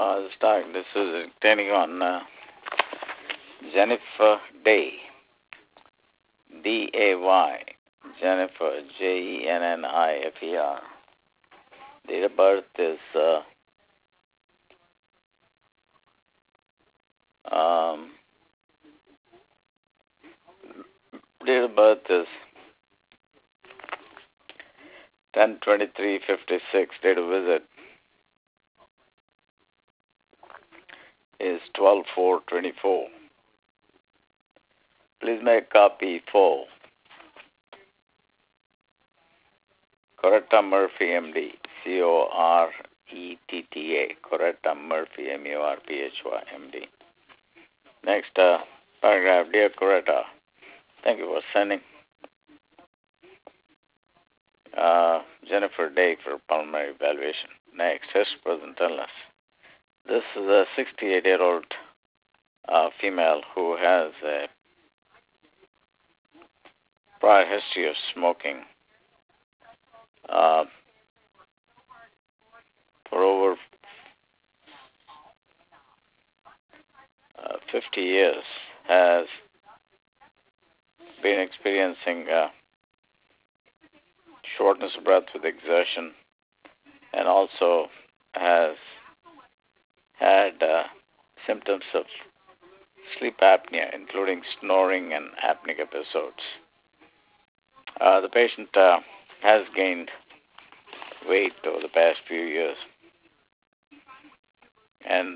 This is turning on Jennifer Day, D-A-Y, Jennifer, Jennifer. Date of birth is um, date of birth is 10/23/56. Date of visit is 12/4/24. Please make copy full. Coretta Murphy, MD, Coretta, Coretta Murphy, Murphy, MD. Next paragraph, dear Coretta, thank you for sending Jennifer Day for pulmonary evaluation. Next, history present illness. This is a 68-year-old female who has a prior history of smoking for over 50 years, has been experiencing shortness of breath with exertion, and also has had symptoms of sleep apnea, including snoring and apneic episodes. The patient has gained weight over the past few years, and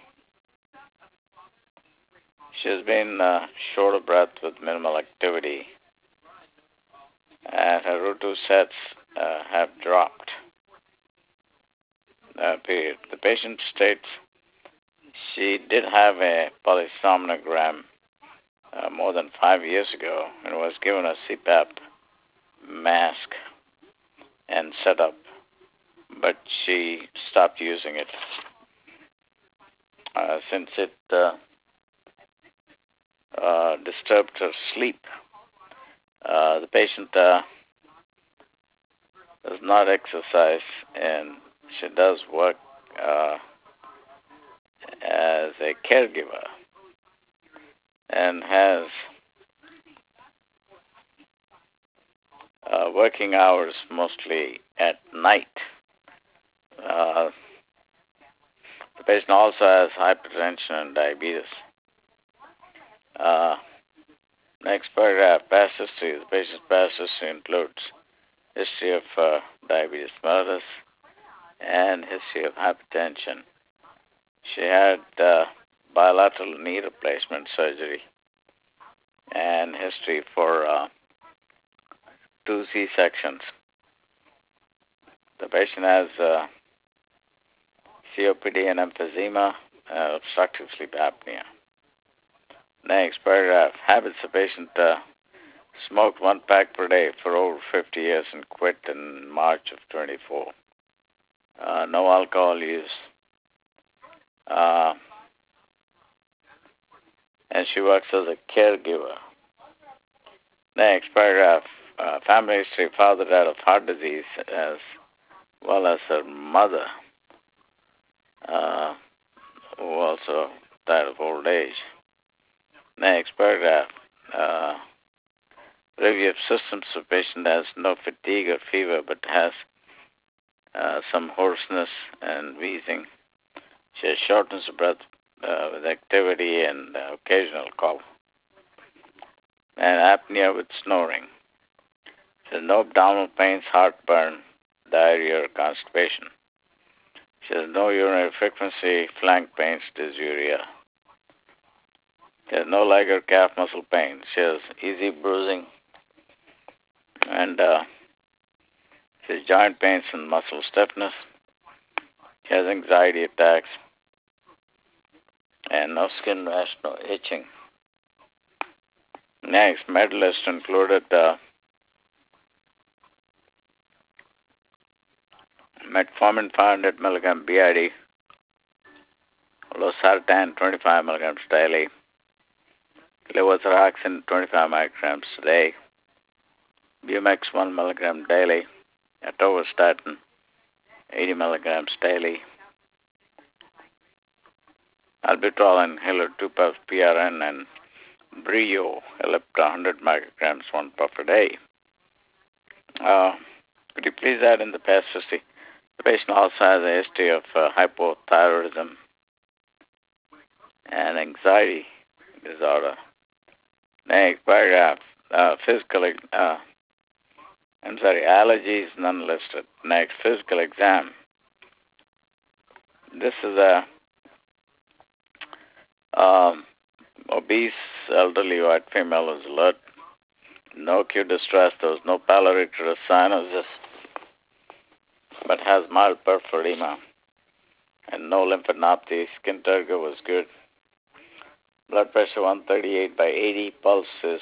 she has been short of breath with minimal activity, and her O2 sets have dropped. Period. The patient states she did have a polysomnogram more than 5 years ago and was given a CPAP mask and setup, but she stopped using it since it disturbed her sleep. The patient does not exercise, and she does work as a caregiver and has working hours mostly at night. The patient also has hypertension and diabetes. Next paragraph, past history. The patient's past history includes history of diabetes mellitus and history of hypertension. She had bilateral knee replacement surgery and history for 2 C-sections. The patient has COPD and emphysema, obstructive sleep apnea. Next paragraph, habits. The patient smoked 1 pack per day for over 50 years and quit in March of 24. No alcohol use. And she works as a caregiver. Next paragraph, family history. Father died of heart disease as well as her mother, who also died of old age. Next paragraph, review of symptoms. The patient has no fatigue or fever, but has some hoarseness and wheezing. She has shortness of breath with activity and occasional cough, and apnea with snoring. She has no abdominal pains, heartburn, diarrhea, or constipation. She has no urinary frequency, flank pains, dysuria. She has no leg or calf muscle pain. She has easy bruising, and she has joint pains and muscle stiffness. She has anxiety attacks, and no skin rash, no itching. Next, med list included metformin 500 milligram BID, losartan 25 milligrams daily, levothyroxine 25 micrograms a day, Bumex 1 milligram daily, atorvastatin 80 milligrams daily, albuterol inhaler 2 puffs PRN, and Brio Ellipta 100 micrograms 1 puff a day. Could you please add in the past history? The patient also has a history of hypothyroidism and anxiety disorder. Next paragraph, allergies none listed. Next, physical exam. This is a obese elderly white female who's alert. No acute distress. There was no palloritic cyanosis, but has mild peripheral edema and no lymphadenopathy. Skin turgor was good. Blood pressure 138/80. Pulse is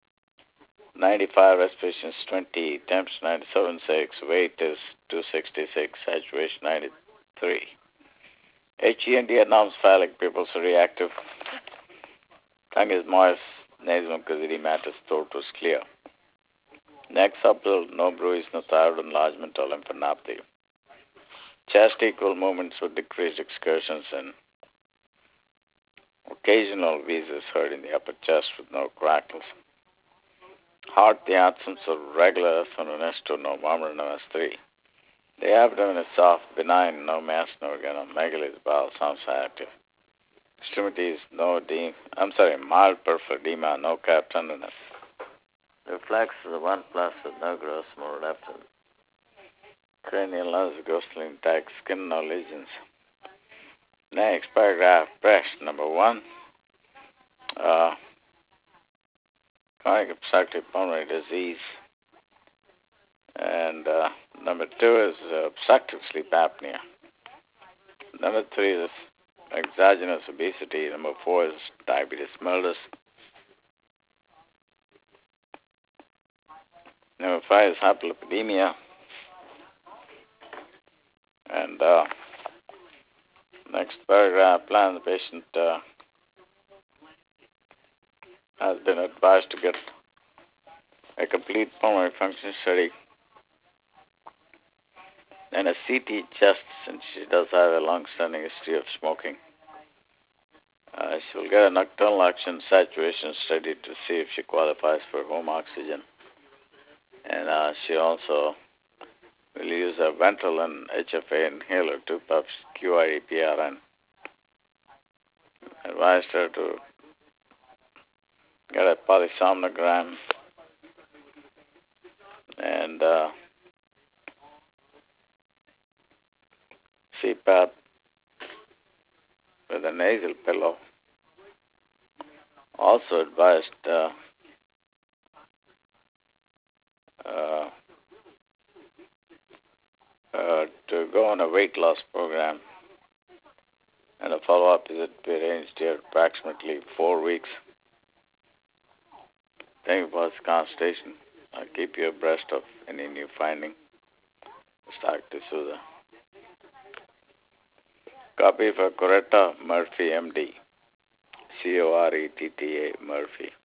95. Respiration is 20. Temperature 97.6. Weight is 266. Saturation 93. HEND anormsphallic. Pupils are reactive. Tongue is moist. Nasal mucous edematous. Throat was clear. Neck subtle. No bruise. No thyroid enlargement or lymphadenopathy. Chest equal movements with decreased excursions, and occasional wheezes heard in the upper chest with no crackles. Heart, the absence of regular S1 S2, no murmur, no S3. The abdomen is soft, benign, no mass, no organomegaly, the bowel sounds active. Extremities, mild peripheral edema, no calf tenderness. Reflex is a 1+ with no gross motor leptin. Cranial nerves are ghostly intact, skin no lesions. Next paragraph, breast number 1. Chronic obstructive pulmonary disease. And number 2 is obstructive sleep apnea. Number 3 is exogenous obesity. Number 4 is diabetes mellitus. Number 5 is hyperlipidemia. And next paragraph, plan the patient has been advised to get a complete pulmonary function study and a CT chest, since she does have a long-standing history of smoking. She will get a nocturnal oxygen saturation study to see if she qualifies for home oxygen. And she also will use a Ventolin HFA inhaler, 2 puffs QID PRN. Advised her to get a polysomnogram and CPAP with a nasal pillow. Also advised to go on a weight loss program, and a follow-up visit to be arranged here approximately 4 weeks. Thank you for this consultation. I'll keep you abreast of any new finding. Dr. D'Souza. Copy for Coretta Murphy, MD. Coretta Murphy.